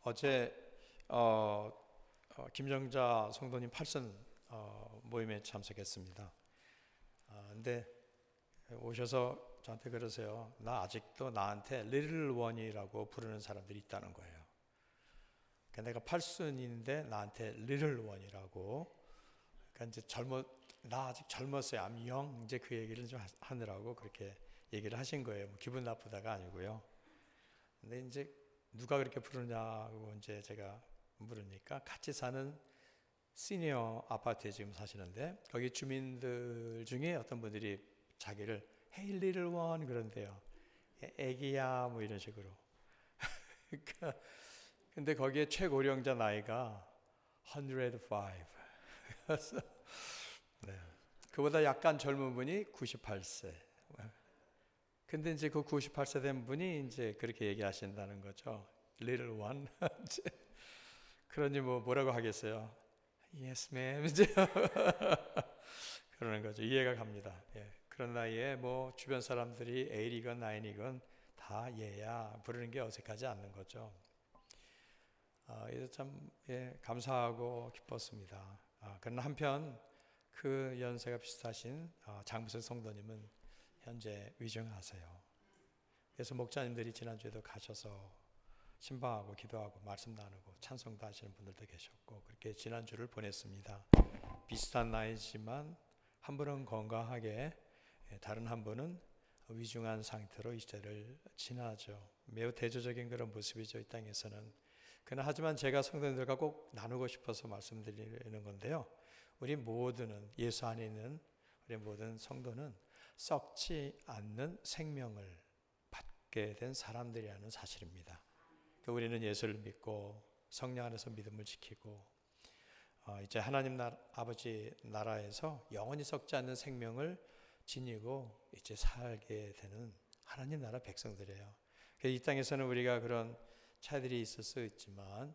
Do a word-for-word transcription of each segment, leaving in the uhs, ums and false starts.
어제 어, 어, 김정자 성도님 팔순 어, 모임에 참석했습니다. 어, 근데 오셔서 저한테 그러세요. 나 아직도 나한테 리틀 원이라고 부르는 사람들이 있다는 거예요. 그러니까 내가 팔순인데 나한테 리틀 원이라고. 그러니까 이제 젊어 나 아직 젊었어요. I'm young. 이제 그 얘기를 좀 하느라고 그렇게 얘기를 하신 거예요. 뭐 기분 나쁘다가 아니고요. 근데 이제 누가 그렇게 부르냐고 이제 제가 물으니까 같이 사는 시니어 아파트에 지금 사시는데 거기 주민들 중에 어떤 분들이 자기를 Hey little one 그런대요. 애기야 뭐 이런 식으로. 그러니까 근데 거기에 최고령자 나이가 백오. 네. 그보다 약간 젊은 분이 구십팔 세. 근데 이제 그 구십팔 세 된 분이 이제 그렇게 얘기하신다는 거죠. Little one. 그러니 뭐 뭐라고 하겠어요? Yes, ma'am. 이제 그러는 거죠. 이해가 갑니다. 예. 그런 나이에 뭐 주변 사람들이 에잇이건 나인이건 다 얘야 부르는 게 어색하지 않는 거죠. 아, 이래서 참 예, 감사하고 기뻤습니다. 아, 그러나 한편 그 연세가 비슷하신 아, 장무선 성도님은 현재 위중하세요. 그래서 목사님들이 지난주에도 가셔서 신방하고 기도하고 말씀 나누고 찬송도 하시는 분들도 계셨고 그렇게 지난주를 보냈습니다. 비슷한 나이지만 한 분은 건강하게 다른 한 분은 위중한 상태로 이 시대를 지나죠. 매우 대조적인 그런 모습이죠. 이 땅에서는. 그러나 하지만 제가 성도님들과 꼭 나누고 싶어서 말씀드리는 건데요. 우리 모두는 예수 안에 있는 우리 모든 성도는 썩지 않는 생명을 받게 된 사람들이라는 사실입니다. 우리는 예수를 믿고 성령 안에서 믿음을 지키고 어 이제 하나님 나라, 아버지 나라에서 영원히 썩지 않는 생명을 지니고 이제 살게 되는 하나님 나라 백성들이에요. 이 땅에서는 우리가 그런 차이들이 있을 수 있지만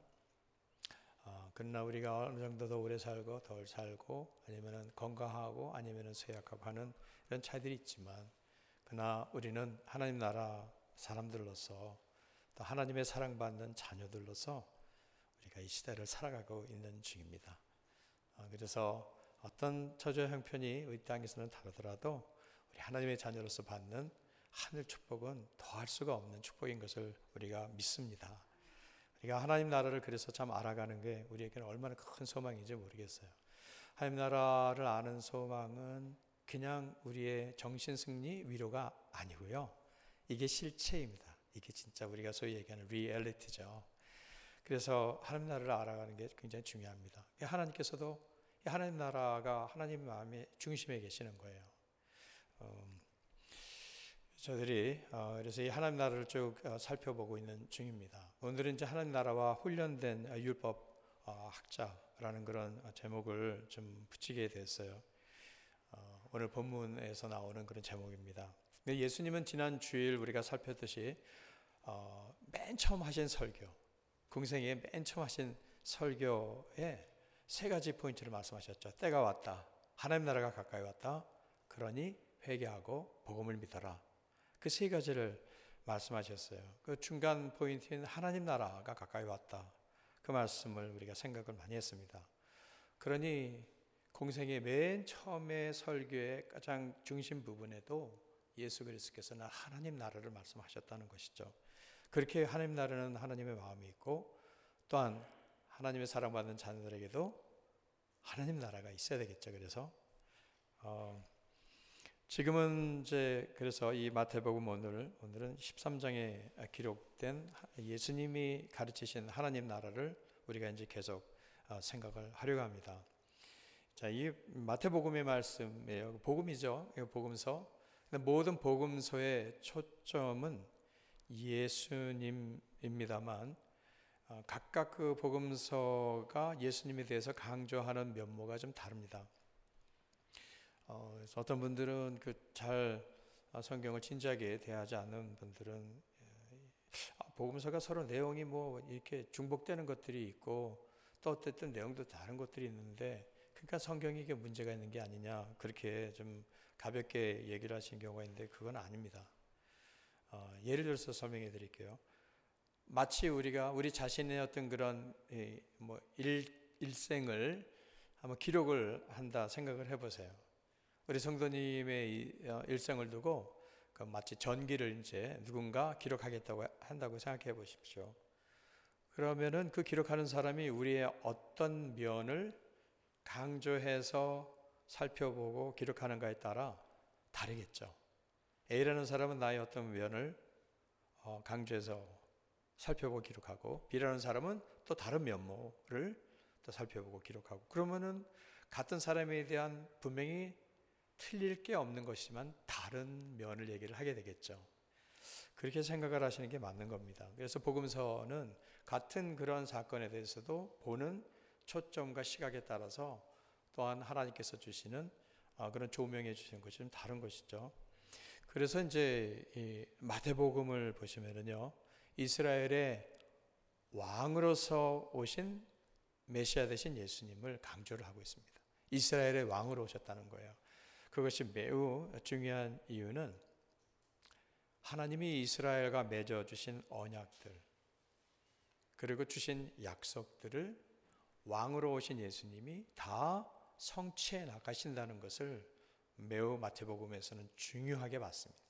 어 그러나 우리가 어느 정도 더 오래 살고 덜 살고 아니면은 건강하고 아니면은 쇠약하고 하는 이런 차이들이 있지만 그러나 우리는 하나님 나라 사람들로서 또 하나님의 사랑받는 자녀들로서 우리가 이 시대를 살아가고 있는 중입니다. 그래서 어떤 처저 형편이 이 땅에서는 다르더라도 우리 하나님의 자녀로서 받는 하늘 축복은 더할 수가 없는 축복인 것을 우리가 믿습니다. 우리가 하나님 나라를 그래서 참 알아가는 게 우리에게는 얼마나 큰 소망인지 모르겠어요. 하나님 나라를 아는 소망은 그냥 우리의 정신승리 위로가 아니고요. 이게 실체입니다. 이게 진짜 우리가 소위 얘기하는 리얼리티죠. 그래서 하나님 나라를 알아가는 게 굉장히 중요합니다. 하나님께서도 하나님 나라가 하나님 마음의 중심에 계시는 거예요. 음, 저들이 어, 그래서 이 하나님 나라를 쭉 어, 살펴보고 있는 중입니다. 오늘은 이제 하나님 나라와 훈련된 어, 율법 어, 학자라는 그런 어, 제목을 좀 붙이게 됐어요. 어, 오늘 본문에서 나오는 그런 제목입니다. 예수님은 지난 주일 우리가 살폈듯이 어, 맨 처음 하신 설교, 공생의 맨 처음 하신 설교에 세 가지 포인트를 말씀하셨죠. 때가 왔다. 하나님 나라가 가까이 왔다. 그러니 회개하고 복음을 믿어라. 그 세 가지를 말씀하셨어요. 그 중간 포인트는 하나님 나라가 가까이 왔다. 그 말씀을 우리가 생각을 많이 했습니다. 그러니 공생의 맨 처음에 설교의 가장 중심 부분에도 예수 그리스도께서는 하나님 나라를 말씀하셨다는 것이죠. 그렇게 하나님 나라는 하나님의 마음이 있고 또한 하나님의 사랑받는 자녀들에게도 하나님 나라가 있어야 되겠죠. 그래서 어, 지금은 이제 그래서 이 마태복음 오늘 오늘은 십삼 장에 기록된 예수님이 가르치신 하나님 나라를 우리가 이제 계속 생각을 하려고 합니다. 자, 이 마태복음의 말씀이에요. 복음이죠. 이거 복음서. 근데 모든 복음서의 초점은 예수님입니다만 각각 그 복음서가 예수님에 대해서 강조하는 면모가 좀 다릅니다. 어, 그래서 어떤 분들은 그 잘 성경을 진지하게 대하지 않는 분들은 복음서가 서로 내용이 뭐 이렇게 중복되는 것들이 있고 또 어쨌든 내용도 다른 것들이 있는데 그러니까 성경이 이게 문제가 있는 게 아니냐 그렇게 좀 가볍게 얘기를 하신 경우가 있는데 그건 아닙니다. 어, 예를 들어서 설명해 드릴게요. 마치 우리가 우리 자신의 어떤 그런 뭐 일, 일생을 한번 기록을 한다 생각을 해보세요. 우리 성도님의 일생을 두고 그 마치 전기를 이제 누군가 기록하겠다고 한다고 생각해 보십시오. 그러면은 그 기록하는 사람이 우리의 어떤 면을 강조해서 살펴보고 기록하는가에 따라 다르겠죠. A라는 사람은 나의 어떤 면을 강조해서 살펴보고 기록하고, B라는 사람은 또 다른 면모를 또 살펴보고 기록하고, 그러면은 같은 사람에 대한 분명히 틀릴 게 없는 것이지만 다른 면을 얘기를 하게 되겠죠. 그렇게 생각을 하시는 게 맞는 겁니다. 그래서 복음서는 같은 그런 사건에 대해서도 보는 초점과 시각에 따라서 또한 하나님께서 주시는 그런 조명해 주시는 것이 좀 다른 것이죠. 그래서 이제 이 마태복음을 보시면은요, 이스라엘의 왕으로서 오신 메시아 되신 예수님을 강조를 하고 있습니다. 이스라엘의 왕으로 오셨다는 거예요. 그것이 매우 중요한 이유는 하나님이 이스라엘과 맺어주신 언약들, 그리고 주신 약속들을 왕으로 오신 예수님이 다 성취해 나가신다는 것을 매우 마태복음에서는 중요하게 봤습니다.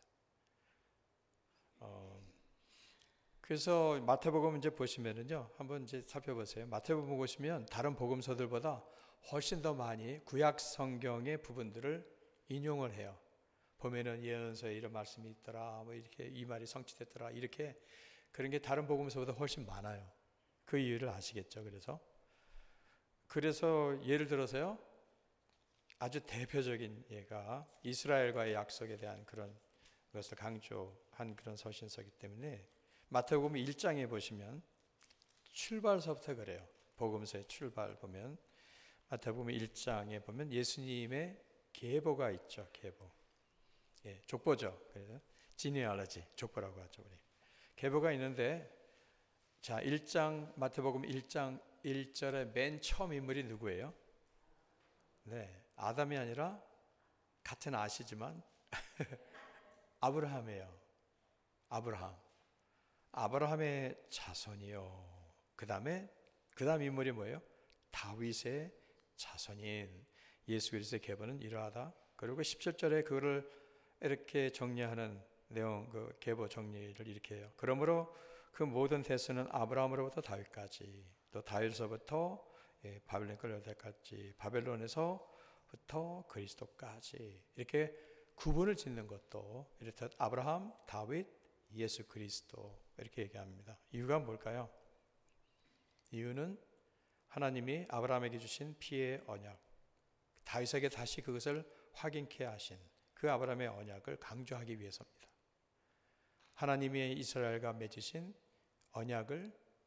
어, 그래서 마태복음 이제 보시면은요, 한번 이제 살펴보세요. 마태복음 보시면 다른 복음서들보다 훨씬 더 많이 구약 성경의 부분들을 인용을 해요. 보면은 예언서에 이런 말씀이 있더라, 뭐 이렇게 이 말이 성취됐더라, 이렇게 그런 게 다른 복음서보다 훨씬 많아요. 그 이유를 아시겠죠? 그래서 그래서 예를 들어서요, 아주 대표적인 예가 이스라엘과의 약속에 대한 그런 것을 강조한 그런 서신서이기 때문에 마태복음 일 장에 보시면 출발서부터 그래요. 복음서의 출발 보면 마태복음 일 장에 보면 예수님의 계보가 있죠. 계보. 예, 족보죠. 그래서 지니얼러지, 족보라고 하죠, 우리. 계보가 있는데, 자, 일 장 마태복음 일 장 일 절의 맨 처음 인물이 누구예요? 네, 아담이 아니라 같은 아시지만 아브라함이에요. 아브라함. 아브라함의 자손이요. 그 다음에 그 다음 인물이 뭐예요? 다윗의 자손인 예수 그리스도의 계보는 이러하다. 그리고 십칠 절에 그거를 이렇게 정리하는 내용, 그 계보 정리를 이렇게 해요. 그러므로 그 모든 대수는 아브라함으로부터 다윗까지, 또 다윗서부터 바벨론 끌려올 때까지, 바벨론에서부터 그리스도까지, 이렇게 구분을 짓는 것도 이렇듯 아브라함, 다윗, 예수 그리스도 이렇게 얘기합니다. 이유가 뭘까요? 이유는 하나님이 아브라함에게 주신 피의 언약, 다윗에게 다시 그것을 확인케 하신 그 아브라함의 언약을 강조하기 위해서입니다. 하나님이 이스라엘과 맺으신 언약을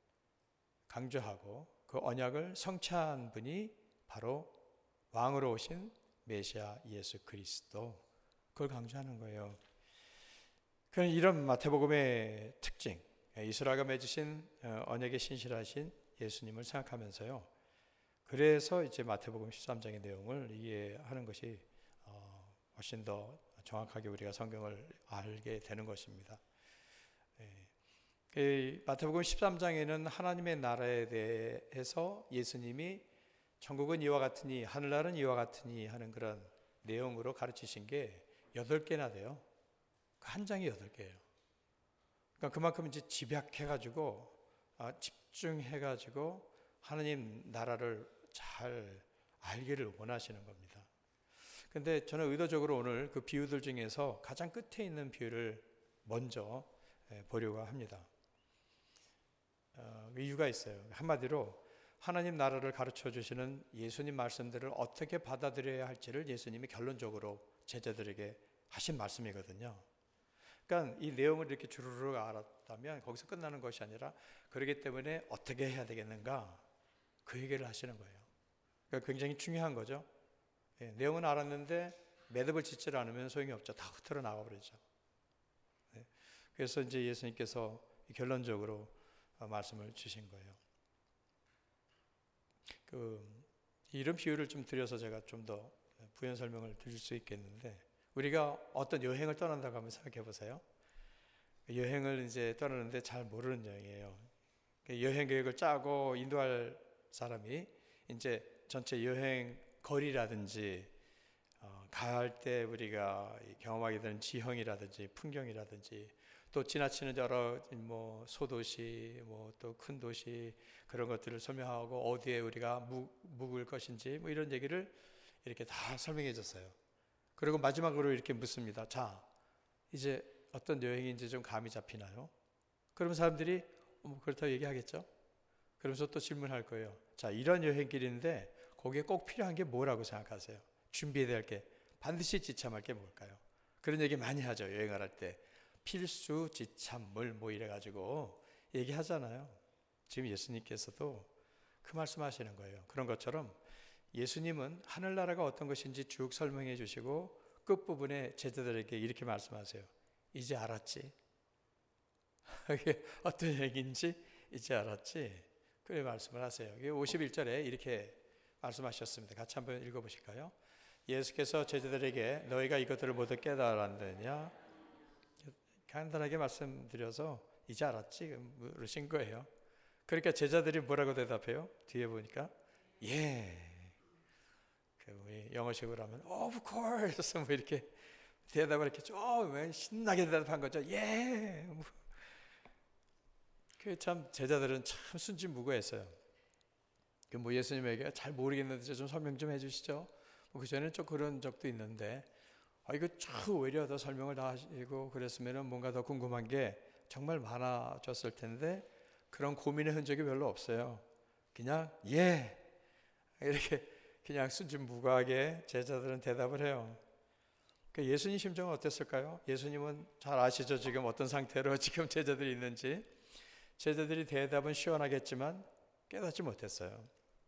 강조하고 그 언약을 성취한 분이 바로 왕으로 오신 메시아 예수 그리스도, 그걸 강조하는 거예요. 그런 이런 마태복음의 특징, 이스라엘과 맺으신 언약에 신실하신 예수님을 생각하면서요, 그래서 이제 마태복음 십삼 장의 내용을 이해하는 것이 훨씬 더 정확하게 우리가 성경을 알게 되는 것입니다. 마태복음 십삼 장에는 하나님의 나라에 대해서 예수님이 천국은 이와 같으니 하늘나라는 이와 같으니 하는 그런 내용으로 가르치신 게 여덟 개나 돼요. 한 장이 여덟 개예요. 그러니까 그만큼 이제 집약해가지고 집중해가지고 하나님 나라를 잘 알기를 원하시는 겁니다. 근데 저는 의도적으로 오늘 그 비유들 중에서 가장 끝에 있는 비유를 먼저 보려고 합니다. 어, 이유가 있어요. 한마디로 하나님 나라를 가르쳐 주시는 예수님 말씀들을 어떻게 받아들여야 할지를 예수님이 결론적으로 제자들에게 하신 말씀이거든요. 그러니까 이 내용을 이렇게 주르륵 알았다면 거기서 끝나는 것이 아니라, 그렇기 때문에 어떻게 해야 되겠는가, 그 얘기를 하시는 거예요. 그러니까 굉장히 중요한 거죠. 예, 내용은 알았는데 매듭을 짓지 않으면 소용이 없죠. 다 흐트러 나가버리죠. 예, 그래서 이제 예수님께서 결론적으로 말씀을 주신 거예요. 그 이런 비유를 좀 드려서 제가 좀 더 부연 설명을 드릴 수 있겠는데, 우리가 어떤 여행을 떠난다고 한번 생각해 보세요. 여행을 이제 떠나는데 잘 모르는 여행이에요. 여행 계획을 짜고 인도할 사람이 이제 전체 여행 거리라든지 어, 가할 때 우리가 경험하게 되는 지형이라든지 풍경이라든지 또 지나치는 여러 뭐 소도시 뭐 또 큰 도시 그런 것들을 설명하고 어디에 우리가 묵, 묵을 것인지 뭐 이런 얘기를 이렇게 다 설명해 줬어요. 그리고 마지막으로 이렇게 묻습니다. 자, 이제 어떤 여행인지 좀 감이 잡히나요? 그러면 사람들이 뭐 그렇다고 얘기하겠죠. 그러면서 또 질문할 거예요. 자, 이런 여행길인데 거기에 꼭 필요한 게 뭐라고 생각하세요? 준비해야 될 게, 반드시 지참할 게 뭘까요? 그런 얘기 많이 하죠. 여행을 할 때 필수 지참물 뭐 이래가지고 얘기하잖아요. 지금 예수님께서도 그 말씀하시는 거예요. 그런 것처럼 예수님은 하늘나라가 어떤 것인지 쭉 설명해 주시고 끝부분에 제자들에게 이렇게 말씀하세요. 이제 알았지? 이게 어떤 얘기인지 이제 알았지? 그래 말씀을 하세요. 오십일 절에 이렇게 말씀하셨습니다. 같이 한번 읽어보실까요? 예수께서 제자들에게 너희가 이것들을 모두 깨달았느냐? 간단하게 말씀드려서 이제 알았지? 그러신 거예요. 그러니까 제자들이 뭐라고 대답해요? 뒤에 보니까 예. 그 우리 영어식으로 하면 of course 뭐 이렇게 대답을 이렇게 좀 신나게 대답한 거죠. 예. 그 참 제자들은 참 순진무구했어요. 그 뭐 예수님에게 잘 모르겠는데 좀 설명 좀 해주시죠. 뭐 그 전에는 좀 그런 적도 있는데 아 이거 참 오히려 더 설명을 다 하시고 그랬으면은 뭔가 더 궁금한 게 정말 많아졌을 텐데 그런 고민의 흔적이 별로 없어요. 그냥 예 이렇게 그냥 순진무구하게 제자들은 대답을 해요. 그 예수님 심정은 어땠을까요? 예수님은 잘 아시죠? 지금 어떤 상태로 지금 제자들이 있는지. 제자들이 대답은 시원하겠지만 깨닫지 못했어요.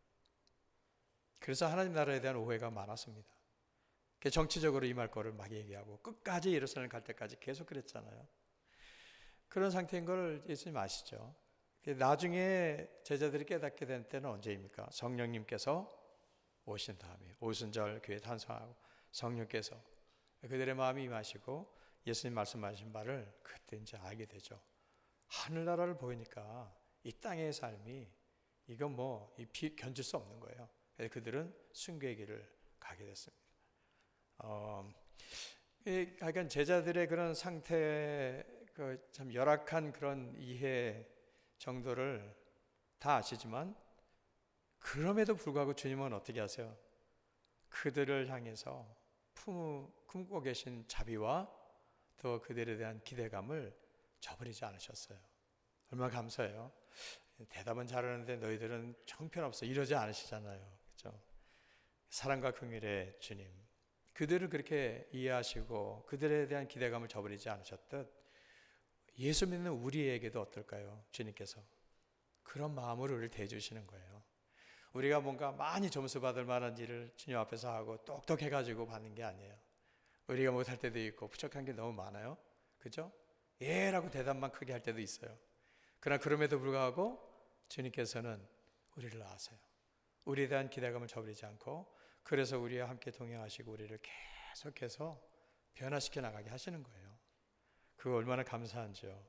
그래서 하나님 나라에 대한 오해가 많았습니다. 정치적으로 임할 거를 막 얘기하고 끝까지 예루살렘 갈 때까지 계속 그랬잖아요. 그런 상태인 걸 예수님 아시죠? 나중에 제자들이 깨닫게 된 때는 언제입니까? 성령님께서 오신 다음에 오순절 교회 탄성하고 성령께서 그들의 마음이 임하시고 예수님 말씀하신 바를 그때 이제 알게 되죠. 하늘나라를 보니까 이 땅의 삶이 이건 뭐 견딜 수 없는 거예요. 그래서 그들은 순교의 길을 가게 됐습니다. 어, 하여간 제자들의 그런 상태, 그 참 열악한 그런 이해 정도를 다 아시지만 그럼에도 불구하고 주님은 어떻게 하세요? 그들을 향해서 품, 품고 계신 자비와 또 그들에 대한 기대감을 저버리지 않으셨어요. 얼마나 감사해요. 대답은 잘하는데 너희들은 형편없어 이러지 않으시잖아요. 그렇죠? 사랑과 긍휼의 주님, 그들을 그렇게 이해하시고 그들에 대한 기대감을 저버리지 않으셨듯 예수 믿는 우리에게도 어떨까요? 주님께서 그런 마음으로 우리를 대해주시는 거예요. 우리가 뭔가 많이 점수 받을 만한 일을 주님 앞에서 하고 똑똑해가지고 받는 게 아니에요. 우리가 못할 때도 있고 부족한 게 너무 많아요. 그죠? 예라고 대답만 크게 할 때도 있어요. 그러나 그럼에도 불구하고 주님께서는 우리를 아세요. 우리에 대한 기대감을 저버리지 않고 그래서 우리와 함께 동행하시고 우리를 계속해서 변화시켜 나가게 하시는 거예요. 그거 얼마나 감사한지요.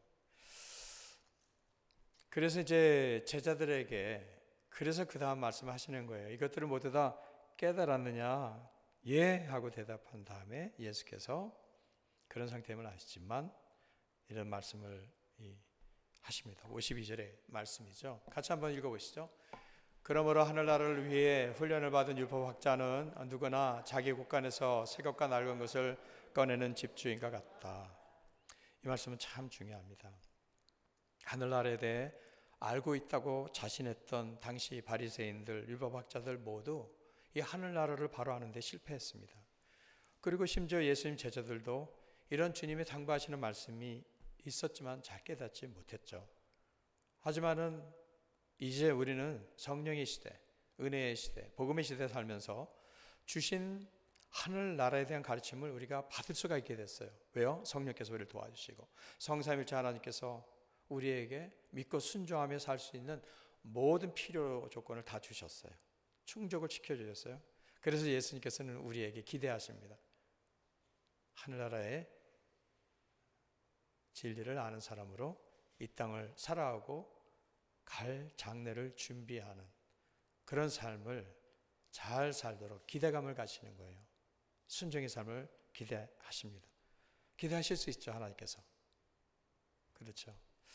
그래서 이제 제자들에게 그래서 그 다음 말씀을 하시는 거예요. 이것들을 모두 다 깨달았느냐? 예 하고 대답한 다음에 예수께서 그런 상태임을 아시지만 이런 말씀을 하십니다. 오십이 절의 말씀이죠. 같이 한번 읽어보시죠. 그러므로 하늘나라를 위해 훈련을 받은 율법학자는 누구나 자기 곳간에서 새 것과 낡은 것을 꺼내는 집주인과 같다. 이 말씀은 참 중요합니다. 하늘나라에 대해 알고 있다고 자신했던 당시 바리새인들, 율법학자들 모두 이 하늘나라를 바로 아는 데 실패했습니다. 그리고 심지어 예수님 제자들도 이런 주님의 당부하시는 말씀이 있었지만 잘 깨닫지 못했죠. 하지만은 이제 우리는 성령의 시대, 은혜의 시대, 복음의 시대에 살면서 주신 하늘나라에 대한 가르침을 우리가 받을 수가 있게 됐어요. 왜요? 성령께서 우리를 도와주시고 성삼일체 하나님께서 우리에게 믿고 순종하며 살 수 있는 모든 필요 조건을 다 주셨어요. 충족을 시켜주셨어요. 그래서 예수님께서는 우리에게 기대하십니다. 하늘나라의 진리를 아는 사람으로 이 땅을 살아가고 갈 장래를 준비하는 그런 삶을 잘 살도록 기대감을 가지는 거예요. 순종의 삶을 기대하십니다. 기대하실 수 있죠, 하나님께서. 그렇죠.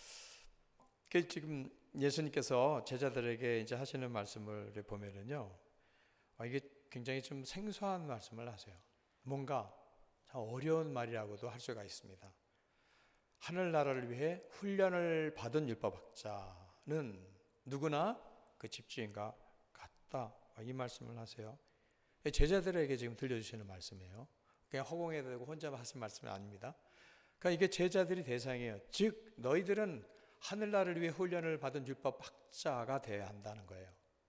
지금 예수님께서 제자들에게 이제 하시는 말씀을 보면은요, 이게 굉장히 좀 생소한 말씀을 하세요. 뭔가 참 어려운 말이라고도 할 수가 있습니다. 하늘나라를 위해 훈련을 받은 율법학자는 누구나 그 집주인과 같다. 이 말씀을 하세요. 제자들에게 지금 들려주시는 말씀이에요. 그냥 허공에 대고 혼자 하신 말씀이 아닙니다. 그러니까 이게 제자들이 대상이에요. 즉 너희들은 하늘나라를 위해 훈련을 받은 율법학자가 되어야 한다는 거예요.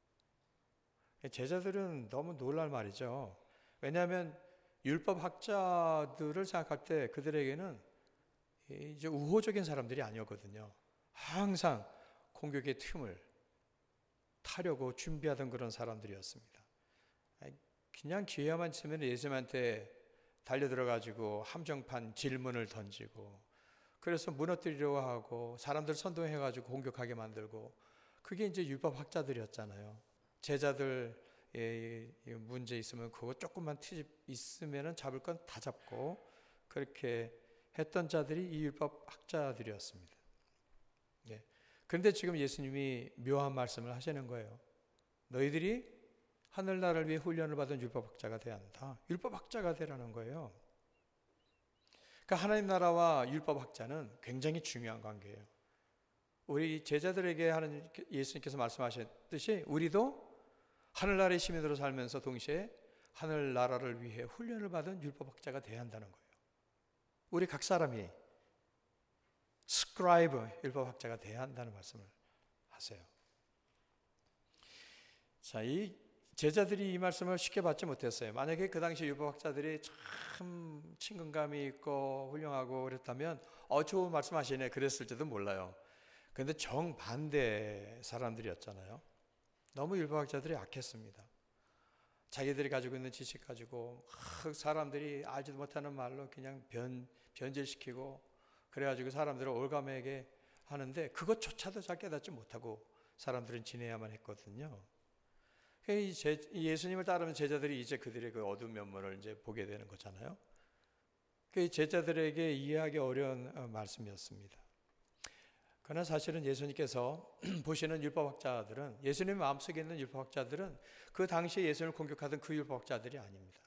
제자들은 너무 놀랄 말이죠. 왜냐하면 율법학자들을 생각할 때 그들에게는 이제 우호적인 사람들이 아니었거든요. 항상 공격의 틈을 타려고 준비하던 그런 사람들이었습니다. 그냥 기회만 있으면 예수님한테 달려들어가지고 함정판 질문을 던지고, 그래서 무너뜨리려고 하고 사람들 선동해가지고 공격하게 만들고, 그게 이제 율법학자들이었잖아요. 제자들 문제 있으면 그거 조금만 트집 있으면 잡을 건 다 잡고 그렇게 했던 자들이 이 율법학자들이었습니다. 예. 그런데 지금 예수님이 묘한 말씀을 하시는 거예요. 너희들이 하늘나라를 위해 훈련을 받은 율법학자가 돼야 한다. 율법학자가 되라는 거예요. 그러니까 하나님 나라와 율법학자는 굉장히 중요한 관계예요. 우리 제자들에게 하는 예수님께서 말씀하셨듯이 우리도 하늘나라의 시민으로 살면서 동시에 하늘나라를 위해 훈련을 받은 율법학자가 돼야 한다는 거예요. 우리 각 사람이 스크라이브 율법학자가 돼야 한다는 말씀을 하세요. 자, 이 제자들이 이 말씀을 쉽게 받지 못했어요. 만약에 그 당시 율법학자들이 참 친근감이 있고 훌륭하고 그랬다면 어 좋은 말씀하시네 그랬을지도 몰라요. 그런데 정반대 사람들이었잖아요. 너무 율법학자들이 악했습니다. 자기들이 가지고 있는 지식 가지고 사람들이 알지도 못하는 말로 그냥 변, 변질시키고 그래가지고 사람들을 올가매게 하는데 그것조차도 잘 깨닫지 못하고 사람들은 지내야만 했거든요. 예수님을 따르는 제자들이 이제 그들의 그 어두운 면모를 이제 보게 되는 거잖아요. 제자들에게 이해하기 어려운 말씀이었습니다. 그러나 사실은 예수님께서 보시는 율법학자들은, 예수님 마음속에 있는 율법학자들은 그 당시에 예수님을 공격하던 그 율법학자들이 아닙니다.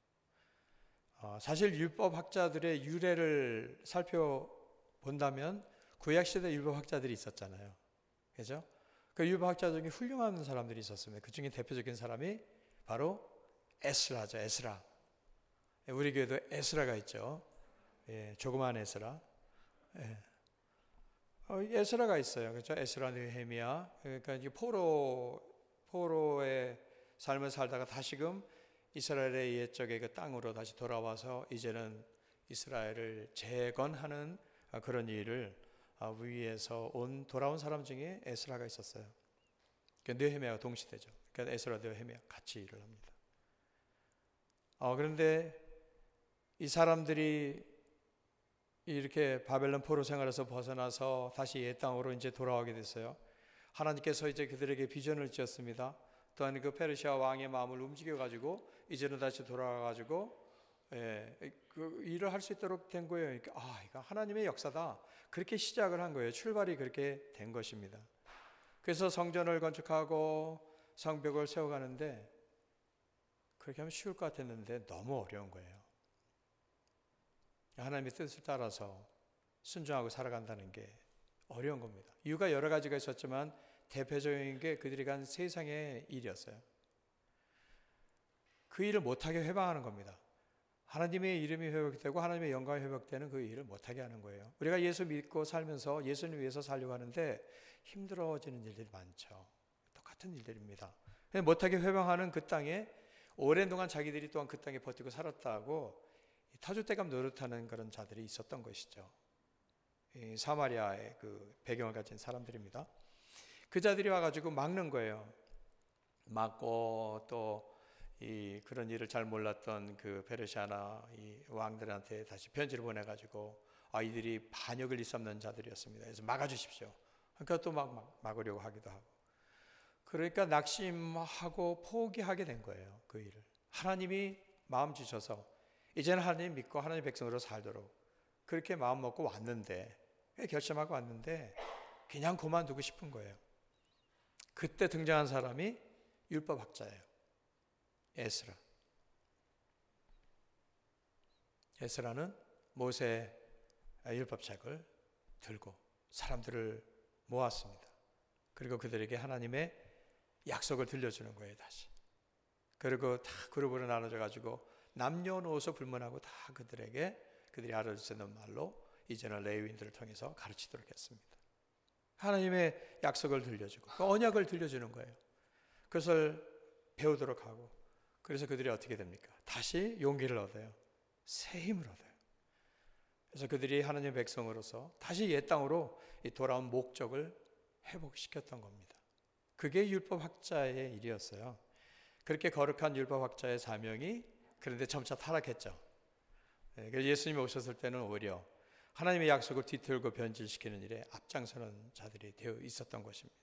사실 율법학자들의 유래를 살펴본다면 구약시대 율법학자들이 있었잖아요. 그죠? 그 율법학자 중에 훌륭한 사람들이 있었습니다. 그 중에 대표적인 사람이 바로 에스라죠. 에스라. 우리 교회도 에스라가 있죠. 예, 조그마한 에스라. 예. 어, 에스라가 있어요. 그렇죠? 에스라, 느헤미야. 그러니까 이제 포로 포로의 삶을 살다가 다시금 이스라엘의 옛적의 그 땅으로 다시 돌아와서 이제는 이스라엘을 재건하는 그런 일을 위에서 온 돌아온 사람 중에 에스라가 있었어요. 그러니까 느헤미야가 동시대죠. 그러니까 에스라, 느헤미야 같이 일을 합니다. 어, 그런데 이 사람들이 이렇게 바벨론 포로 생활에서 벗어나서 다시 옛 땅으로 이제 돌아오게 됐어요. 하나님께서 이제 그들에게 비전을 주었습니다. 또한 그 페르시아 왕의 마음을 움직여 가지고 이제는 다시 돌아가 가지고 예, 그 일을 할 수 있도록 된 거예요. 그러니까 아, 이거 하나님의 역사다. 그렇게 시작을 한 거예요. 출발이 그렇게 된 것입니다. 그래서 성전을 건축하고 성벽을 세워가는데 그렇게 하면 쉬울 것 같았는데 너무 어려운 거예요. 하나님의 뜻을 따라서 순종하고 살아간다는 게 어려운 겁니다. 이유가 여러 가지가 있었지만 대표적인 게 그들이 간 세상의 일이었어요. 그 일을 못하게 회방하는 겁니다. 하나님의 이름이 회복되고 하나님의 영광이 회복되는 그 일을 못하게 하는 거예요. 우리가 예수 믿고 살면서 예수님 위해서 살려고 하는데 힘들어지는 일들이 많죠. 똑같은 일들입니다. 못하게 회방하는 그 땅에 오랜 동안 자기들이 또한 그 땅에 버티고 살았다고 터줏대감 노릇하는 그런 자들이 있었던 것이죠. 이 사마리아의 그 배경을 가진 사람들입니다. 그 자들이 와가지고 막는 거예요. 막고 또 이 그런 일을 잘 몰랐던 그 페르시아나 이 왕들한테 다시 편지를 보내가지고 아이들이 반역을 일삼는 자들이었습니다. 그래서 막아주십시오. 그러니까 또 막, 막 막으려고 하기도 하고. 그러니까 낙심하고 포기하게 된 거예요. 그 일을. 하나님이 마음 주셔서 이제는 하나님 믿고 하나님 백성으로 살도록 그렇게 마음 먹고 왔는데, 결심하고 왔는데 그냥 그만두고 싶은 거예요. 그때 등장한 사람이 율법학자예요. 에스라. 에스라는 모세 율법책을 들고 사람들을 모았습니다. 그리고 그들에게 하나님의 약속을 들려주는 거예요, 다시. 그리고 다 그룹으로 나눠져 가지고 남녀노소 불문하고 다 그들에게 그들이 알아들 수 있는 말로 이제는 레위인들을 통해서 가르치도록 했습니다. 하나님의 약속을 들려주고 그 언약을 들려주는 거예요. 그것을 배우도록 하고, 그래서 그들이 어떻게 됩니까? 다시 용기를 얻어요. 새 힘을 얻어요. 그래서 그들이 하나님의 백성으로서 다시 옛 땅으로 돌아온 목적을 회복시켰던 겁니다. 그게 율법학자의 일이었어요. 그렇게 거룩한 율법학자의 사명이 그런데 점차 타락했죠. 예수님이 오셨을 때는 오히려 하나님의 약속을 뒤틀고 변질시키는 일에 앞장서는 자들이 되어 있었던 것입니다.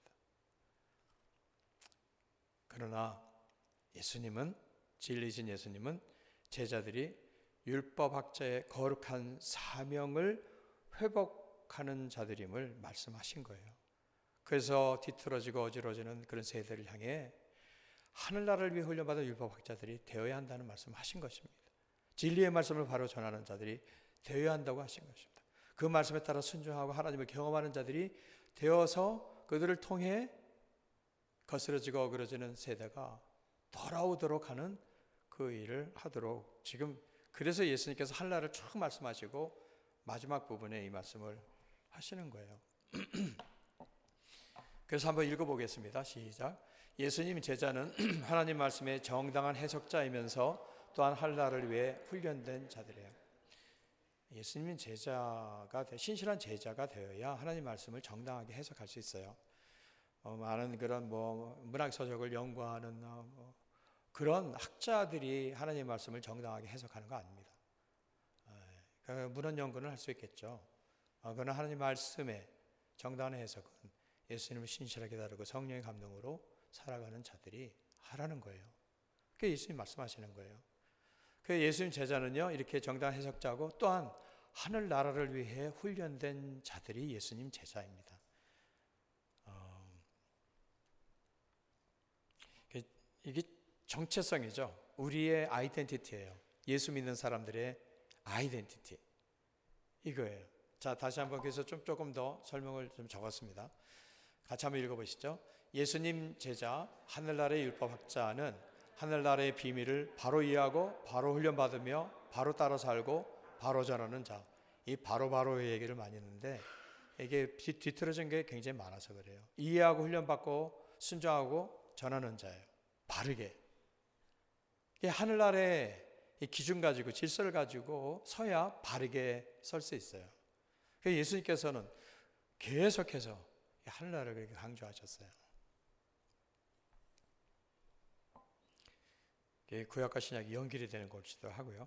그러나 예수님은, 진리신 예수님은 제자들이 율법학자의 거룩한 사명을 회복하는 자들임을 말씀하신 거예요. 그래서 뒤틀어지고 어지러지는 그런 세대를 향해 하늘나라를 위해 훈련받은 율법학자들이 되어야 한다는 말씀을 하신 것입니다. 진리의 말씀을 바로 전하는 자들이 되어야 한다고 하신 것입니다. 그 말씀에 따라 순종하고 하나님을 경험하는 자들이 되어서 그들을 통해 거스러지고 어그러지는 세대가 돌아오도록 하는 그 일을 하도록, 지금 그래서 예수님께서 하늘나라를 쭉 말씀하시고 마지막 부분에 이 말씀을 하시는 거예요. 그래서 한번 읽어보겠습니다. 시작. 예수님 제자는 하나님 말씀의 정당한 해석자이면서 또한 하늘나라를 위해 훈련된 자들이에요. 예수님은 제자가, 신실한 제자가 되어야 하나님 말씀을 정당하게 해석할 수 있어요. 어, 많은 그런 뭐 문학 서적을 연구하는 어, 뭐 그런 학자들이 하나님 말씀을 정당하게 해석하는 거 아닙니다. 어, 문헌 연구는 할 수 있겠죠. 어, 그러나 하나님 말씀의 정당한 해석은 예수님을 신실하게 다루고 성령의 감동으로 살아가는 자들이 하라는 거예요. 그게 예수님 말씀하시는 거예요. 그 예수님 제자는요, 이렇게 정당한 해석자고 또한 하늘나라를 위해 훈련된 자들이 예수님 제자입니다. 어, 이게 정체성이죠. 우리의 아이덴티티예요. 예수 믿는 사람들의 아이덴티티. 이거예요. 자, 다시 한번 그래서 좀 조금 더 설명을 좀 적었습니다. 같이 한번 읽어보시죠. 예수님 제자, 하늘나라의 율법학자는 하늘나라의 비밀을 바로 이해하고 바로 훈련받으며 바로 따라 살고 바로 전하는 자. 이 바로바로의 얘기를 많이 했는데 이게 뒤틀어진 게 굉장히 많아서 그래요. 이해하고 훈련받고 순종하고 전하는 자예요. 바르게. 이 하늘나라의 이 기준 가지고 질서를 가지고 서야 바르게 설 수 있어요. 그래서 예수님께서는 계속해서 하늘나라를 그렇게 강조하셨어요. 구약과 신약이 연결이 되는 것이기도 하고요.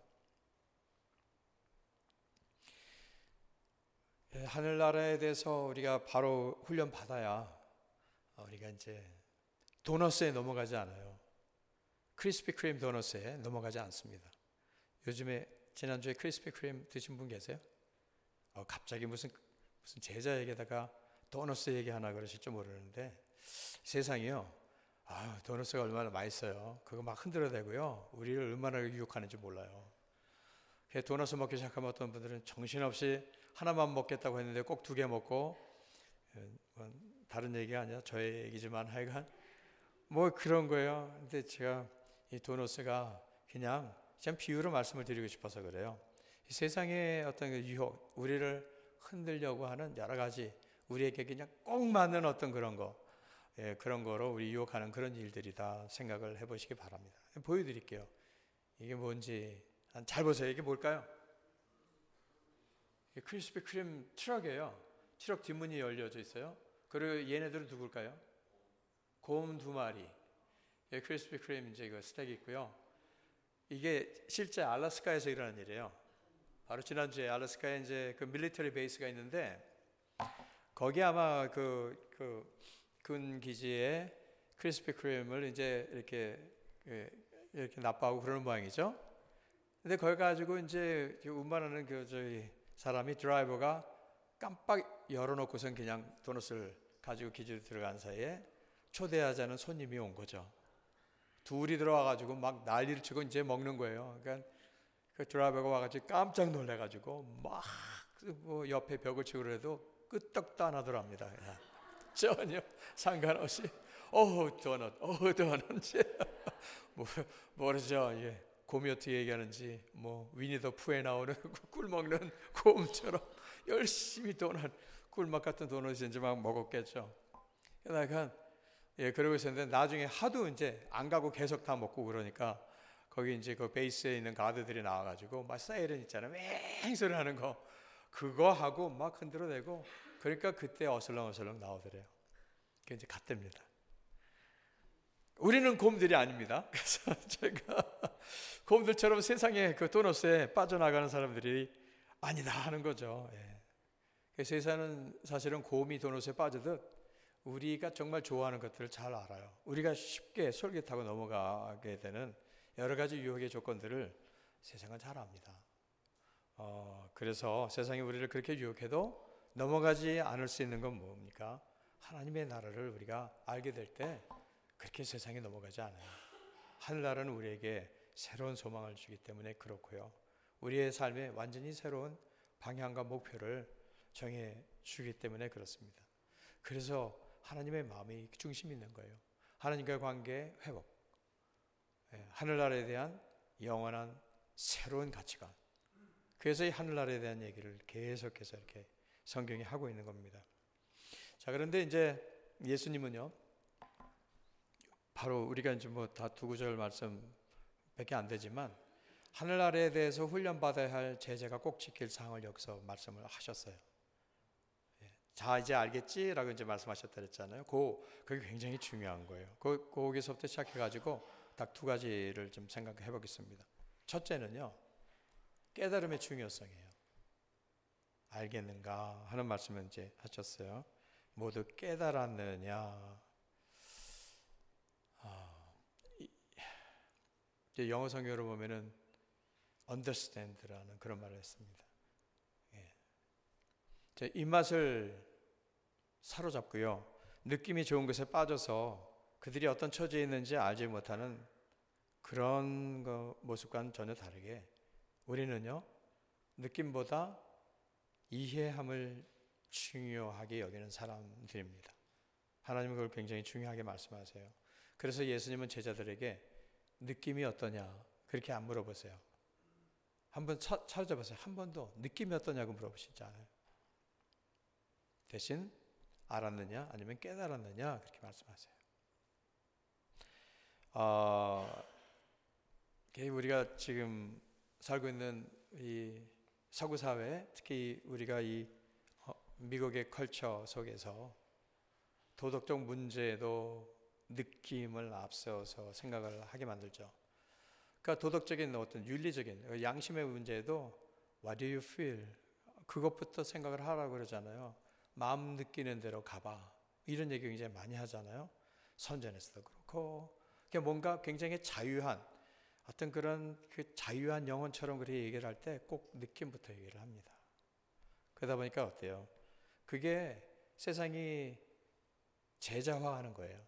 하늘나라에 대해서 우리가 바로 훈련 받아야 우리가 이제 도너스에 넘어가지 않아요. 크리스피 크림 도너스에 넘어가지 않습니다. 요즘에 지난주에 크리스피 크림 드신 분 계세요? 어, 갑자기 무슨 무슨 제자 얘기에다가 도너스 얘기하나 그러실지 모르는데 세상이요. 아, 도너스가 얼마나 맛있어요. 그거 막 흔들어대고요. 우리를 얼마나 유혹하는지 몰라요. 도너스 먹기 시작하면 어떤 분들은 정신없이 하나만 먹겠다고 했는데 꼭 두 개 먹고, 다른 얘기가 아니라 저의 얘기지만 하여간 뭐 그런 거예요. 근데 제가 이 도너스가 그냥 참 비유로 말씀을 드리고 싶어서 그래요. 이 세상의 어떤 유혹, 우리를 흔들려고 하는 여러 가지 우리에게 그냥 꼭 맞는 어떤 그런 거, 예, 그런 거로 우리 유혹하는 그런 일들이다 생각을 해보시기 바랍니다. 보여드릴게요. 이게 뭔지 잘 보세요. 이게 뭘까요? 이게 크리스피 크림 트럭이에요. 트럭 뒷문이 열려져 있어요. 그리고 얘네들은 누굴까요? 곰 두 마리. 예, 크리스피 크림 이제 이거 스테이크 있고요. 이게 실제 알래스카에서 일어난 일이에요. 바로 지난주에 알래스카에 이제 그 밀리터리 베이스가 있는데 거기 아마 그, 그 군 기지에 크리스피 크림을 이제 이렇게 이렇게 납부하고 그러는 모양이죠. 근데 거기 가지고 이제 운반하는 그 저기 사람이 드라이버가 깜빡 열어놓고선 그냥 도넛을 가지고 기지로 들어간 사이에 초대하지 않은 손님이 온 거죠. 둘이 들어와가지고 막 난리를 치고 이제 먹는 거예요. 그러니까 그 드라이버가 와가지고 깜짝 놀래가지고 막 뭐 옆에 벽을 치고 그래도 끄떡도 안 하더랍니다. 전혀 상관없이 어우 도넛, 어우 도넛 뭐 모르죠. 예. 곰이 어떻게 얘기하는지 뭐 위니 더 푸에 나오는 꿀 먹는 곰처럼 열심히 도넛, 꿀맛 같은 도넛을 이제 막 먹었겠죠. 그러니까 예 그러고 있었는데 나중에 하도 이제 안 가고 계속 다 먹고 그러니까 거기 이제 그 베이스에 있는 가드들이 나와가지고 막 사이렌 있잖아요. 맹 소리 하는 거 그거 하고 막 흔들어대고 그러니까 그때 어슬렁어슬렁 나오더래요. 그게 이제 갓됩니다. 우리는 곰들이 아닙니다. 그래서 제가 곰들처럼 세상에 그 도넛에 빠져나가는 사람들이 아니다 하는 거죠. 예. 그래서 세상은 사실은 곰이 도넛에 빠지듯 우리가 정말 좋아하는 것들을 잘 알아요. 우리가 쉽게 솔깃하고 넘어가게 되는 여러 가지 유혹의 조건들을 세상은 잘 압니다. 어, 그래서 세상이 우리를 그렇게 유혹해도 넘어가지 않을 수 있는 건 뭡니까? 하나님의 나라를 우리가 알게 될 때 그렇게 세상에 넘어가지 않아요. 하늘나라는 우리에게 새로운 소망을 주기 때문에 그렇고요. 우리의 삶에 완전히 새로운 방향과 목표를 정해 주기 때문에 그렇습니다. 그래서 하나님의 마음이 중심이 있는 거예요. 하나님과의 관계 회복, 하늘나라에 대한 영원한 새로운 가치관. 그래서 이 하늘나라에 대한 얘기를 계속해서 이렇게 성경이 하고 있는 겁니다. 자, 그런데 이제 예수님은요, 바로 우리가 이제 뭐 다 두 구절 말씀밖에 안 되지만 하늘나라에 대해서 훈련받아야 할 제자가 꼭 지킬 사항을 여기서 말씀을 하셨어요. 자, 이제 알겠지라고 이제 말씀하셨다 그랬잖아요. 그 그게 굉장히 중요한 거예요. 그 거기서부터 시작해가지고 딱 두 가지를 좀 생각해 보겠습니다. 첫째는요, 깨달음의 중요성이에요. 알겠는가 하는 말씀을 이제 하셨어요. 모두 깨달았느냐. 아, 이제 영어 성경으로 보면은 understand라는 그런 말을 했습니다. 예. 제 입맛을 사로잡고요. 느낌이 좋은 것에 빠져서 그들이 어떤 처지에 있는지 알지 못하는 그런 거 모습과는 전혀 다르게 우리는요, 느낌보다 이해함을 중요하게 여기는 사람들입니다. 하나님은 그걸 굉장히 중요하게 말씀하세요. 그래서 예수님은 제자들에게 느낌이 어떠냐 그렇게 안 물어보세요. 한번 찾아보세요. 한 번도 느낌이 어떠냐고 물어보시지 않아요. 대신 알았느냐 아니면 깨달았느냐 그렇게 말씀하세요. 어, 우리가 지금 살고 있는 이 서구 사회, 특히 우리가 이 미국의 컬처 속에서 도덕적 문제도 느낌을 앞세워서 생각을 하게 만들죠. 그러니까 도덕적인 어떤 윤리적인 양심의 문제도 What do you feel? 그것부터 생각을 하라고 그러잖아요. 마음 느끼는 대로 가봐. 이런 얘기 굉장히 많이 하잖아요. 선전에서도 그렇고, 그러니까 뭔가 굉장히 자유한 어떤 그런 그 자유한 영혼처럼 그렇게 얘기를 할 때 꼭 느낌부터 얘기를 합니다. 그러다 보니까 어때요? 그게 세상이 제자화하는 거예요.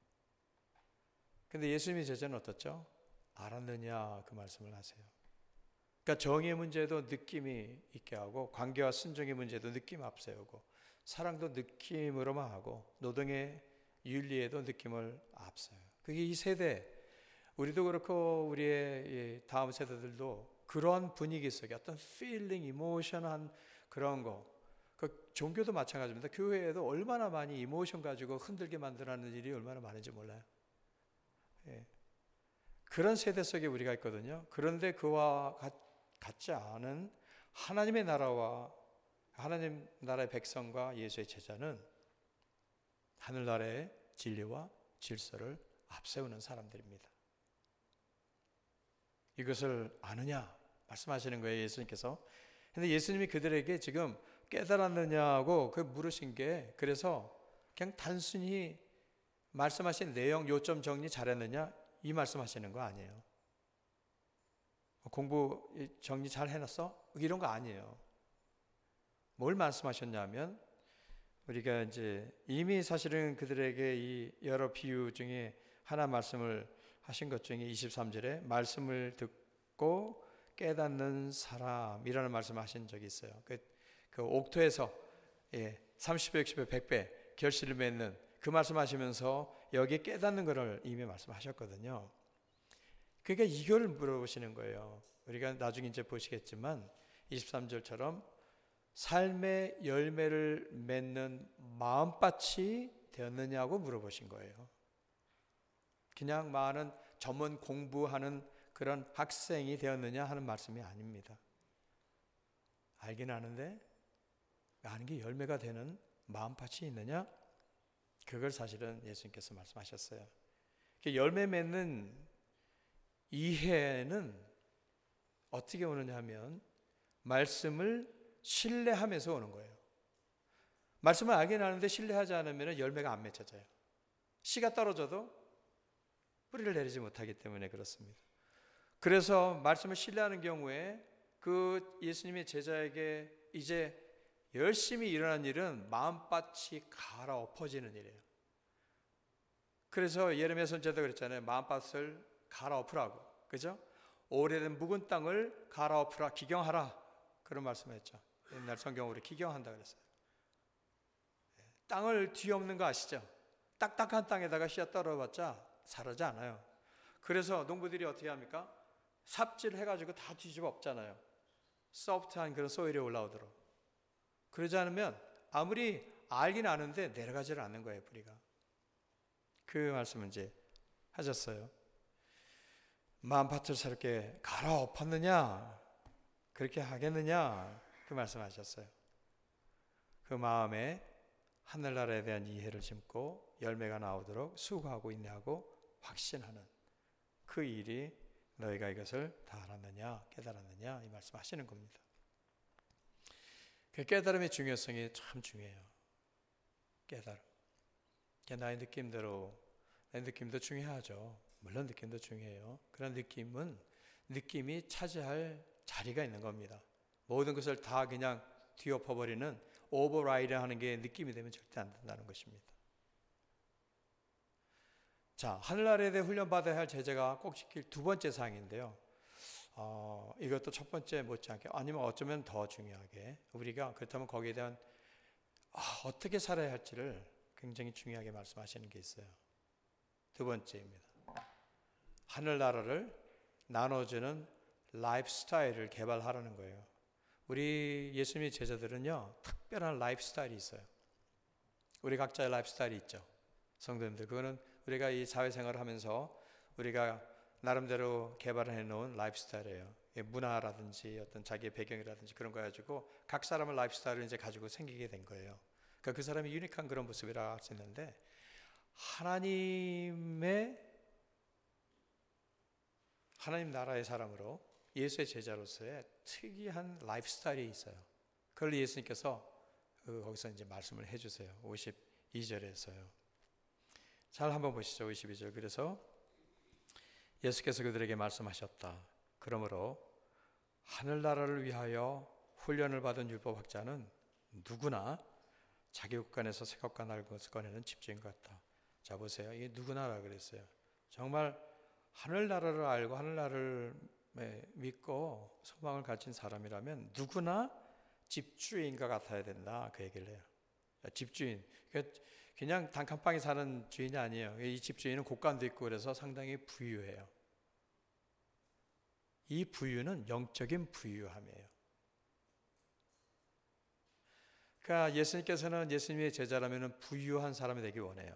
근데 예수님의 제자는 어떻죠? 알았느냐 그 말씀을 하세요. 그러니까 정의의 문제도 느낌이 있게 하고, 관계와 순종의 문제도 느낌 앞세우고, 사랑도 느낌으로만 하고, 노동의 윤리에도 느낌을 앞서요. 그게 이 세대, 우리도 그렇고 우리의 다음 세대들도 그런 분위기 속에 어떤 feeling, 이모션한 그런 거, 그 종교도 마찬가지입니다. 교회에도 얼마나 많이 이모션 가지고 흔들게 만드는 일이 얼마나 많은지 몰라요. 예. 그런 세대 속에 우리가 있거든요. 그런데 그와 같, 같지 않은 하나님의 나라와 하나님 나라의 백성과 예수의 제자는 하늘나라의 진리와 질서를 앞세우는 사람들입니다. 이것을 아느냐 말씀하시는 거예요, 예수님께서. 근데 예수님이 그들에게 지금 깨달았느냐고 그 물으신 게, 그래서 그냥 단순히 말씀하신 내용 요점 정리 잘했느냐 이 말씀하시는 거 아니에요. 공부 정리 잘 해놨어? 이런 거 아니에요. 뭘 말씀하셨냐면, 우리가 이제 이미 사실은 그들에게 이 여러 비유 중에 하나 말씀을 하신 것 중에 이십삼 절에 말씀을 듣고 깨닫는 사람이라는 말씀을 하신 적이 있어요. 그, 그 옥토에서 예, 삼십 배, 육십 배, 백 배 결실을 맺는 그 말씀하시면서 여기에 깨닫는 것을 이미 말씀하셨거든요. 그러니까 이걸 물어보시는 거예요. 우리가 나중에 이제 보시겠지만 이십삼 절처럼 삶의 열매를 맺는 마음밭이 되었느냐고 물어보신 거예요. 그냥 많은 전문 공부하는 그런 학생이 되었느냐 하는 말씀이 아닙니다. 알긴 아는데 아는 게 열매가 되는 마음밭이 있느냐? 그걸 사실은 예수님께서 말씀하셨어요. 열매 맺는 이해는 어떻게 오느냐 하면 말씀을 신뢰하면서 오는 거예요. 말씀을 알긴 아는데 신뢰하지 않으면 열매가 안 맺혀져요. 씨가 떨어져도 뿌리를 내리지 못하기 때문에 그렇습니다. 그래서 말씀을 신뢰하는 경우에 그 예수님의 제자에게 이제 열심히 일어난 일은 마음밭이 갈아엎어지는 일이에요. 그래서 예레미야 선지자도 그랬잖아요. 마음밭을 갈아엎으라고. 그죠? 오래된 묵은 땅을 갈아엎으라, 기경하라. 그런 말씀을 했죠. 옛날 성경으로 기경한다 그랬어요. 땅을 뒤엎는 거 아시죠? 딱딱한 땅에다가 씨앗 떨어봤자 자라지 않아요. 그래서 농부들이 어떻게 합니까? 삽질 해가지고 다 뒤집어 엎잖아요. 소프트한 그런 소일에 올라오도록. 그러지 않으면 아무리 알긴 아는데 내려가지를 않는 거예요, 뿌리가. 그 말씀을 이제 하셨어요. 마음밭을 새롭게 갈아엎었느냐? 그렇게 하겠느냐? 그 말씀하셨어요. 그 마음에 하늘나라에 대한 이해를 심고 열매가 나오도록 수고하고 인내하고 확신하는 그 일이 너희가 이것을 다 알았느냐 깨달았느냐 이 말씀하시는 겁니다. 그 깨달음의 중요성이 참 중요해요. 깨달음. 나의 느낌대로, 내 느낌도 중요하죠. 물론 느낌도 중요해요. 그런 느낌은 느낌이 차지할 자리가 있는 겁니다. 모든 것을 다 그냥 뒤엎어버리는 오버라이드 하는 게 느낌이 되면 절대 안 된다는 것입니다. 자, 하늘나라에 대해 훈련받아야 할 제자가 꼭 지킬 두 번째 사항인데요. 어, 이것도 첫 번째 못지않게, 아니면 어쩌면 더 중요하게, 우리가 그렇다면 거기에 대한 아, 어떻게 살아야 할지를 굉장히 중요하게 말씀하시는 게 있어요. 두 번째입니다. 하늘나라를 나눠주는 라이프 스타일을 개발하라는 거예요. 우리 예수님의 제자들은요, 특별한 라이프 스타일이 있어요. 우리 각자의 라이프 스타일이 있죠. 성도님들, 그거는 우리가 이 사회생활을 하면서 우리가 나름대로 개발해 놓은 라이프 스타일이에요. 문화라든지 어떤 자기의 배경이라든지 그런 거 가지고 각 사람의 라이프 스타일을 이제 가지고 생기게 된 거예요. 그러니까 그 사람이 유니크한 그런 모습이라 할 수 있는데, 하나님의 하나님 나라의 사람으로 예수의 제자로서의 특이한 라이프 스타일이 있어요. 그걸 예수님께서 거기서 이제 말씀을 해주세요. 오십이 절에서요. 잘 한번 보시죠. 오십이 절. 그래서 예수께서 그들에게 말씀하셨다. 그러므로 하늘나라를 위하여 훈련을 받은 율법학자는 누구나 자기 국간에서 새 것과 낡은 것을 꺼내는 집주인 같다. 자, 보세요. 이게 누구나라 그랬어요. 정말 하늘나라를 알고 하늘나라를 믿고 소망을 가진 사람이라면 누구나 집주인과 같아야 된다. 그 얘기를 해요. 집주인. 그냥 단칸방에 사는 주인이 아니에요. 이 집주인은 곳간도 있고 그래서 상당히 부유해요. 이 부유는 영적인 부유함이에요. 그러니까 예수님께서는 예수님의 제자라면 부유한 사람이 되기 원해요.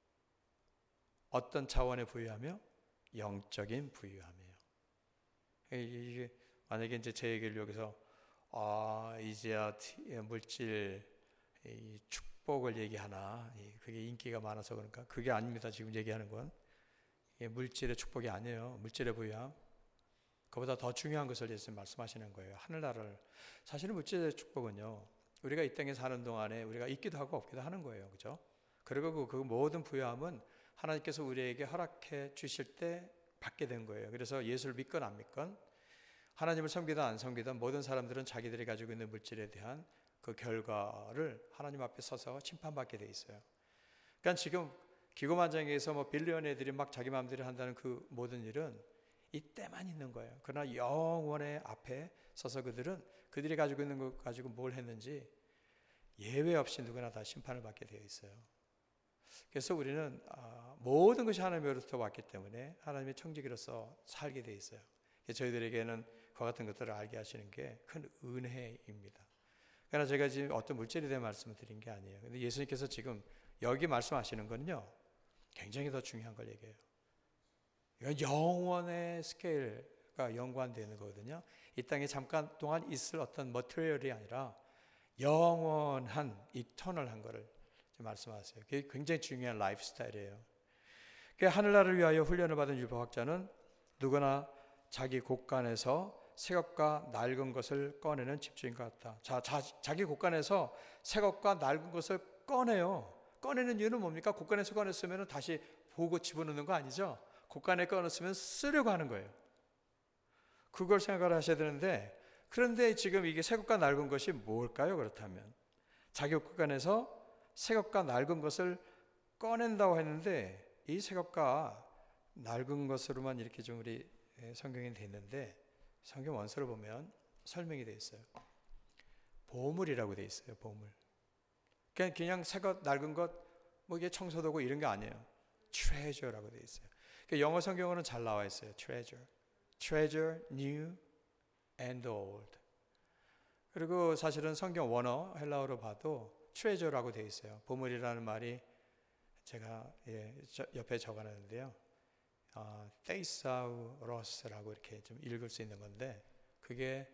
어떤 차원의 부유하며? 영적인 부유함이에요. 이게 만약에 이제 제 얘기를 여기서 아 이제야 물질 이 축복을 얘기하나, 그게 인기가 많아서 그런가? 그게 아닙니다. 지금 얘기하는 건 물질의 축복이 아니에요. 물질의 부유함. 그보다 더 중요한 것을 예수님 말씀하시는 거예요. 하늘나라를. 사실은 물질의 축복은요, 우리가 이 땅에 사는 동안에 우리가 있기도 하고 없기도 하는 거예요. 그죠? 그리고 그, 그 모든 부여함은 하나님께서 우리에게 허락해 주실 때 받게 된 거예요. 그래서 예수를 믿건 안 믿건, 하나님을 섬기든 안 섬기든 모든 사람들은 자기들이 가지고 있는 물질에 대한 그 결과를 하나님 앞에 서서 심판받게 돼 있어요. 그러니까 지금 기고만장에서 뭐 빌리언애들이 막 자기 마음대로 한다는 그 모든 일은 이때만 있는 거예요. 그러나 영원의 앞에 서서 그들은 그들이 가지고 있는 것 가지고 뭘 했는지 예외 없이 누구나 다 심판을 받게 되어 있어요. 그래서 우리는 모든 것이 하나님으로부터 왔기 때문에 하나님의 청지기로서 살게 되어 있어요. 저희들에게는 그와 같은 것들을 알게 하시는 게 큰 은혜입니다. 그러나 제가 지금 어떤 물질에 대한 말씀을 드린 게 아니에요. 근데 예수님께서 지금 여기 말씀하시는 거는요, 굉장히 더 중요한 걸 얘기해요. 이건 영원의 스케일과 연관되는 거거든요. 이 땅에 잠깐 동안 있을 어떤 머티리얼이 아니라 영원한 이터널한 거를 말씀하세요. 그게 굉장히 중요한 라이프 스타일이에요. 하늘나라를 위하여 훈련을 받은 율법학자는 누구나 자기 곳간에서 새것과 낡은 것을 꺼내는 집주인 것 같다. 자, 자, 자기 곳간에서 새것과 낡은 것을 꺼내요. 꺼내는 이유는 뭡니까? 곳간에서 꺼냈으면 다시 보고 집어넣는 거 아니죠? 곳간에 꺼냈으면 쓰려고 하는 거예요. 그걸 생각을 하셔야 되는데, 그런데 지금 이게 새것과 낡은 것이 뭘까요? 그렇다면 자기 곳간에서 새것과 낡은 것을 꺼낸다고 했는데, 이 새것과 낡은 것으로만 이렇게 좀 우리 성경에 돼 있는데, 성경 원서를 보면 설명이 돼 있어요. 보물이라고 돼 있어요. 보물. 그냥 그냥 새것, 낡은 것, 뭐 이게 청소도구 이런 게 아니에요. treasure라고 돼 있어요. 그러니까 영어 성경으로는 잘 나와 있어요. treasure, treasure, new and old. 그리고 사실은 성경 원어 헬라어로 봐도 treasure라고 돼 있어요. 보물이라는 말이 제가 예, 저, 옆에 적어놨는데요. 어, thesaurus라고 이렇게 좀 읽을 수 있는 건데, 그게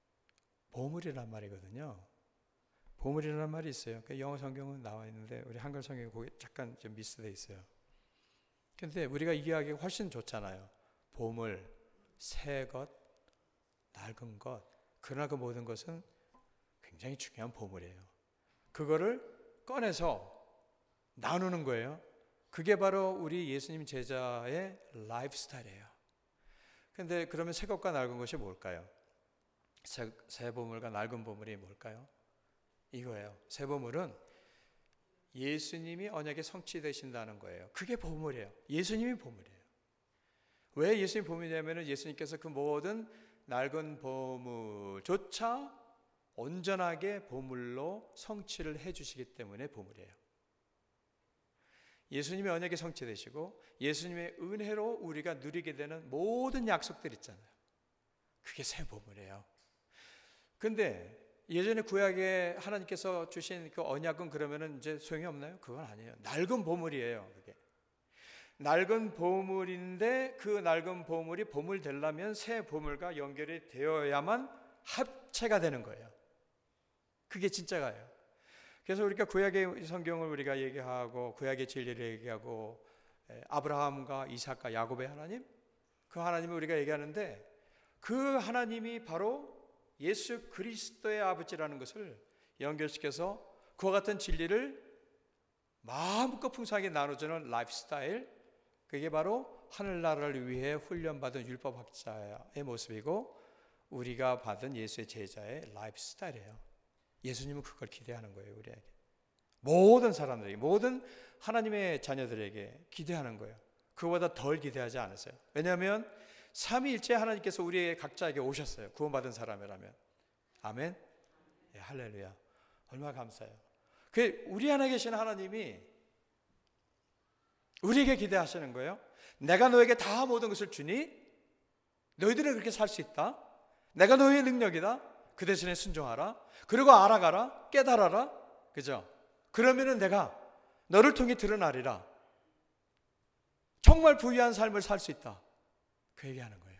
보물이란 말이거든요. 보물이라는 말이 있어요. 그 영어 성경은 나와 있는데 우리 한글 성경이 거기 잠깐 좀 미스돼 있어요. 근데 우리가 이해하기가 훨씬 좋잖아요. 보물, 새 것, 낡은 것. 그러나 그 모든 것은 굉장히 중요한 보물이에요. 그거를 꺼내서 나누는 거예요. 그게 바로 우리 예수님 제자의 라이프 스타일이에요. 그런데 그러면 새 것과 낡은 것이 뭘까요? 새, 새 보물과 낡은 보물이 뭘까요? 이거예요. 새 보물은 예수님이 언약의 성취되신다는 거예요. 그게 보물이에요. 예수님이 보물이에요. 왜 예수님이 보물이냐면 예수님께서 그 모든 낡은 보물조차 온전하게 보물로 성취를 해주시기 때문에 보물이에요. 예수님의 언약이 성취되시고 예수님의 은혜로 우리가 누리게 되는 모든 약속들 있잖아요. 그게 새 보물이에요. 근데 예전에 구약에 하나님께서 주신 그 언약은 그러면은 이제 소용이 없나요? 그건 아니에요. 낡은 보물이에요. 그게 낡은 보물인데, 그 낡은 보물이 보물 되려면 새 보물과 연결이 되어야만 합체가 되는 거예요. 그게 진짜가요. 그래서 우리가 구약의 성경을 우리가 얘기하고 구약의 진리를 얘기하고 아브라함과 이삭과 야곱의 하나님, 그 하나님을 우리가 얘기하는데, 그 하나님이 바로 예수 그리스도의 아버지라는 것을 연결시켜서 그와 같은 진리를 마음껏 풍성하게 나눠주는 라이프 스타일, 그게 바로 하늘나라를 위해 훈련받은 율법학자의 모습이고 우리가 받은 예수의 제자의 라이프 스타일이에요. 예수님은 그걸 기대하는 거예요. 우리에게, 모든 사람들에게, 모든 하나님의 자녀들에게 기대하는 거예요. 그거보다 덜 기대하지 않으세요. 왜냐하면 삼위일체 하나님께서 우리의 각자에게 오셨어요. 구원받은 사람이라면. 아멘. 예, 할렐루야. 얼마나 감사해요. 그 우리 안에 계신 하나님이 우리에게 기대하시는 거예요. 내가 너에게 다 모든 것을 주니 너희들은 그렇게 살 수 있다. 내가 너희의 능력이다. 그 대신에 순종하라. 그리고 알아가라. 깨달아라. 그죠? 그러면은 내가 너를 통해 드러나리라. 정말 부유한 삶을 살 수 있다. 그 얘기하는 거예요.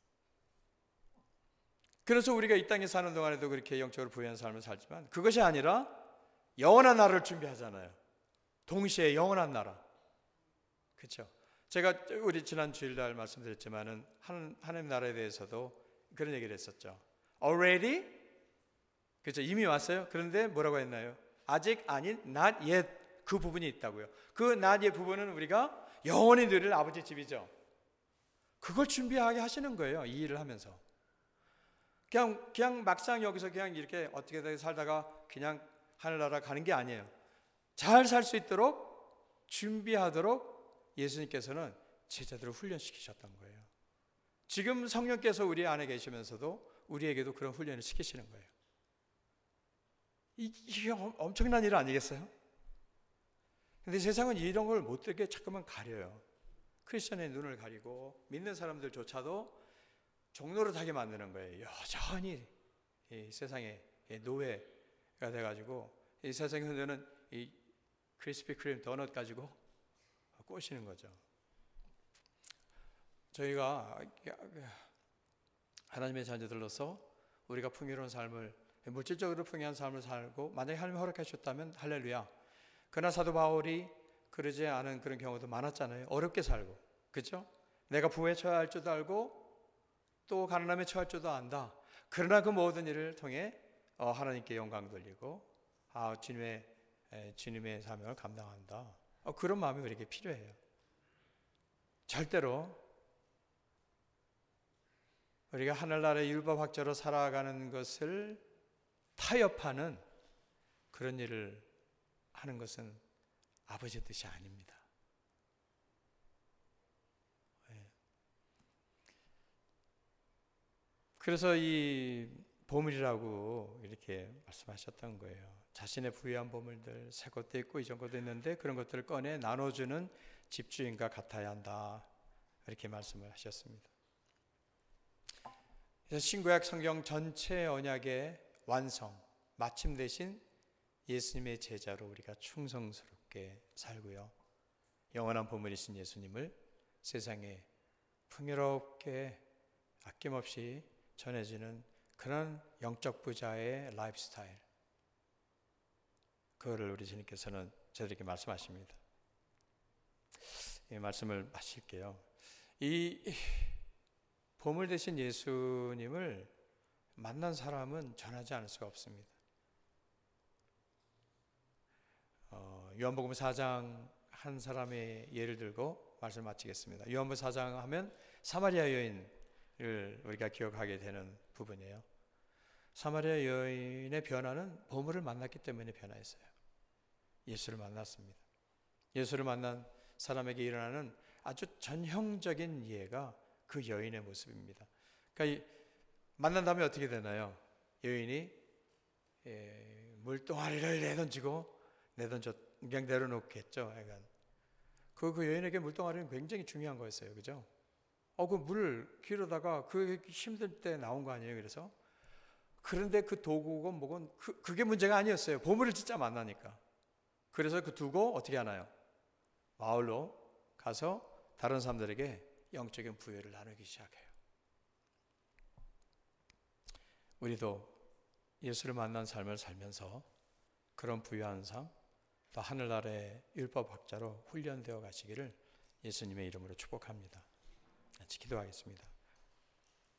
그래서 우리가 이 땅에 사는 동안에도 그렇게 영적으로 부유한 삶을 살지만 그것이 아니라 영원한 나라를 준비하잖아요. 동시에 영원한 나라. 그렇죠? 제가 우리 지난 주일날 말씀드렸지만은 하나님 나라에 대해서도 그런 얘기를 했었죠. Already 그렇죠? 이미 왔어요. 그런데 뭐라고 했나요? 아직 아닌 not yet 그 부분이 있다고요. 그 not yet 부분은 우리가 영원히 누릴 아버지 집이죠. 그걸 준비하게 하시는 거예요. 이 일을 하면서. 그냥 그냥 막상 여기서 그냥 이렇게 어떻게든 살다가 그냥 하늘나라 가는 게 아니에요. 잘 살 수 있도록 준비하도록 예수님께서는 제자들을 훈련시키셨던 거예요. 지금 성령께서 우리 안에 계시면서도 우리에게도 그런 훈련을 시키시는 거예요. 이게 엄청난 일 아니겠어요? 근데 세상은 이런 걸 못 듣게 자꾸만 가려요. 크리스천의 눈을 가리고 믿는 사람들조차도 종노릇하게 만드는 거예요. 여전히 이 세상의 노예가 돼가지고 이 세상에 흔드는 이 크리스피 크림 도넛 가지고 꼬시는 거죠. 저희가 하나님의 자녀들로서 우리가 풍요로운 삶을, 물질적으로 풍요한 삶을 살고 만약에 하나님이 허락해 주셨다면 할렐루야. 그러나 사도 바울이 그러지 않은 그런 경우도 많았잖아요. 어렵게 살고, 그렇죠? 내가 부에 처해야 할 줄도 알고 또 가난함에 처할 줄도 안다. 그러나 그 모든 일을 통해 하나님께 영광 돌리고 아, 주님의, 주님의 사명을 감당한다. 그런 마음이 우리에게 필요해요. 절대로 우리가 하늘나라의 율법학자로 살아가는 것을 타협하는 그런 일을 하는 것은 아버지의 뜻이 아닙니다. 그래서 이 보물이라고 이렇게 말씀하셨던 거예요. 자신의 부유한 보물들, 새 것도 있고 이전 것도 있는데 그런 것들을 꺼내 나눠주는 집주인과 같아야 한다. 이렇게 말씀을 하셨습니다. 그래서 신구약 성경 전체 언약의 완성, 마침 되신 예수님의 제자로 우리가 충성스럽게 살고요. 영원한 보물이신 예수님을 세상에 풍요롭게 아낌없이 전해지는 그런 영적 부자의 라이프 스타일, 그거를 우리 주님께서는 저들에게 말씀하십니다. 이 말씀을 마칠게요. 이 보물 되신 예수님을 만난 사람은 전하지 않을 수가 없습니다. 어, 요한복음 사 장 한 사람의 예를 들고 말씀 마치겠습니다. 요한복음 사 장 하면 사마리아 여인을 우리가 기억하게 되는 부분이에요. 사마리아 여인의 변화는 보물을 만났기 때문에 변화했어요. 예수를 만났습니다. 예수를 만난 사람에게 일어나는 아주 전형적인 예가 그 여인의 모습입니다. 그러니까 만난 다음에 어떻게 되나요? 여인이 예, 물동아리를 내던지고 내던져 그냥 내려놓겠죠. 그, 그 여인에게 물동아리는 굉장히 중요한 거였어요. 그죠? 어, 그 물 기르다가 그 힘들 때 나온 거 아니에요? 그래서 그런데 그 도구건 뭐건 그, 그게 문제가 아니었어요. 보물을 진짜 만나니까. 그래서 그 두고 어떻게 하나요? 마을로 가서 다른 사람들에게 영적인 부여를 나누기 시작해요. 우리도 예수를 만난 삶을 살면서 그런 부유한 삶, 또 하늘나라의 율법학자로 훈련되어 가시기를 예수님의 이름으로 축복합니다. 같이 기도하겠습니다.